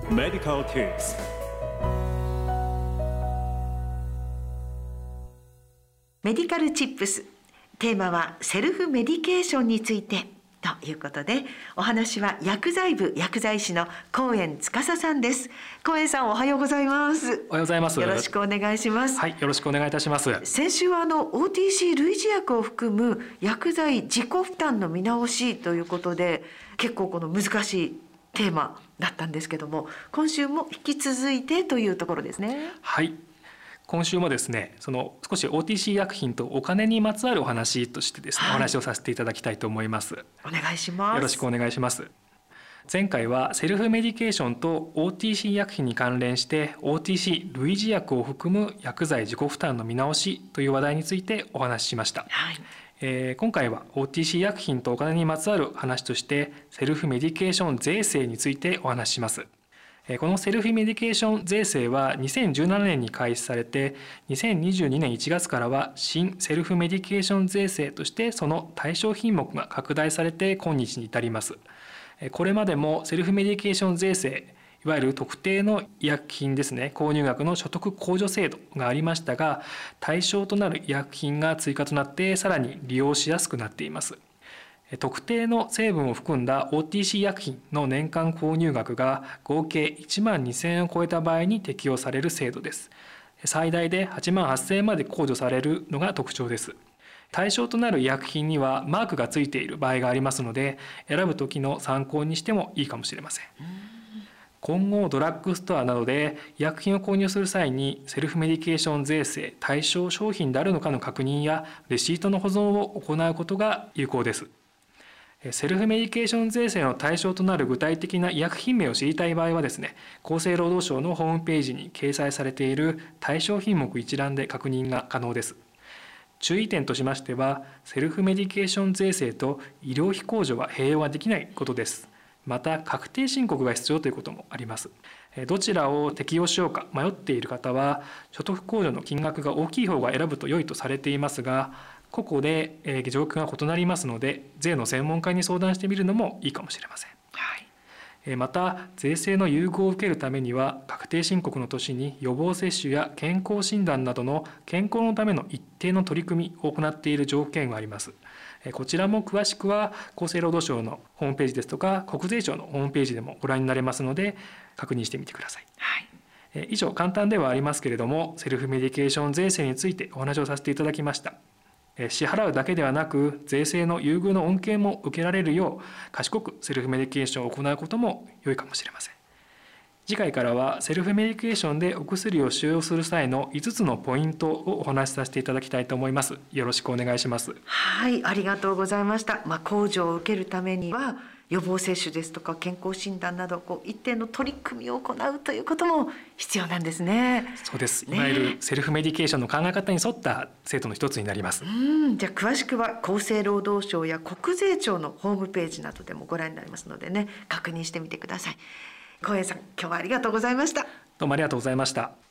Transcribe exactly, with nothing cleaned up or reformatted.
Medical Tips。 メディカルチップス、テーマはセルフメディケーションについてということで、お話は薬剤部薬剤師の高円司さんです。高円さん、おはようございます。 おはようございます。 よろしくお願いします。 はい、よろしくお願いいたします。 先週はあの オーティーシー 類似薬を含む薬剤自己負担の見直しということで、結構この難しいテーマだったんですけども、今週も引き続いてというところですね。 はい、今週もですね、その少し オーティーシー 薬品とお金にまつわるお話としてですね、はい、お話をさせていただきたいと思います。 お願いします。 よろしくお願いします。前回はセルフメディケーションと オーティーシー 薬品に関連して オーティーシー 類似薬を含む薬剤自己負担の見直しという話題についてお話ししました。 はい、 えー、今回は オーティーシー 薬品とお金にまつわる話としてセルフメディケーション税制についてお話しします。このセルフメディケーション税制はにせんじゅうななねんに開始されて、にせんにじゅうにねんいちがつからは新セルフメディケーション税制としてその対象品目が拡大されて今日に至ります。これまでもセルフメディケーション税制、いわゆる特定の医薬品ですね、購入額の所得控除制度がありましたが、対象となる医薬品が追加となってさらに利用しやすくなっています。特定の成分を含んだ オーティーシー 薬品の年間購入額が合計いちまんにせんえんを超えた場合に適用される制度です。最大ではちまんはっせんえんまで控除されるのが特徴です。対象となる医薬品にはマークがついている場合がありますので、選ぶ時の参考にしてもいいかもしれません。今後ドラッグストアなどで医薬品を購入する際にセルフメディケーション税制対象商品であるのかの確認やレシートの保存を行うことが有効です。セルフメディケーション税制の対象となる具体的な医薬品名を知りたい場合はですね、厚生労働省のホームページに掲載されている対象品目一覧で確認が可能です。注意点としましては、セルフメディケーション税制と医療費控除は併用ができないことです。また、確定申告が必要ということもあります。どちらを適用しようか迷っている方は、所得控除の金額が大きい方が選ぶと良いとされていますが、個々で状況が異なりますので、税の専門家に相談してみるのもいいかもしれません。はい、また、税制の優遇を受けるためには、確定申告の年に予防接種や健康診断などの健康のための一定の取り組みを行っている条件があります。こちらも詳しくは厚生労働省のホームページですとか国税庁のホームページでもご覧になれますので、確認してみてください。はい、以上、簡単ではありますけれども、セルフメディケーション税制についてお話をさせていただきました。支払うだけではなく、税制の優遇の恩恵も受けられるよう賢くセルフメディケーションを行うことも良いかもしれません。次回からはセルフメディケーションでお薬を使用する際のいつつのポイントをお話しさせていただきたいと思います。よろしくお願いします。 はい、ありがとうございました。まあ、控除を受けるためには予防接種ですとか健康診断など、こう一定の取り組みを行うということも必要なんですね。 そうです。いわゆるセルフメディケーションの考え方に沿った制度の一つになります。 うん、じゃあ詳しくは厚生労働省や国税庁のホームページなどでもご覧になりますのでね、確認してみてください。高円さん、今日はありがとうございました。 どうもありがとうございました。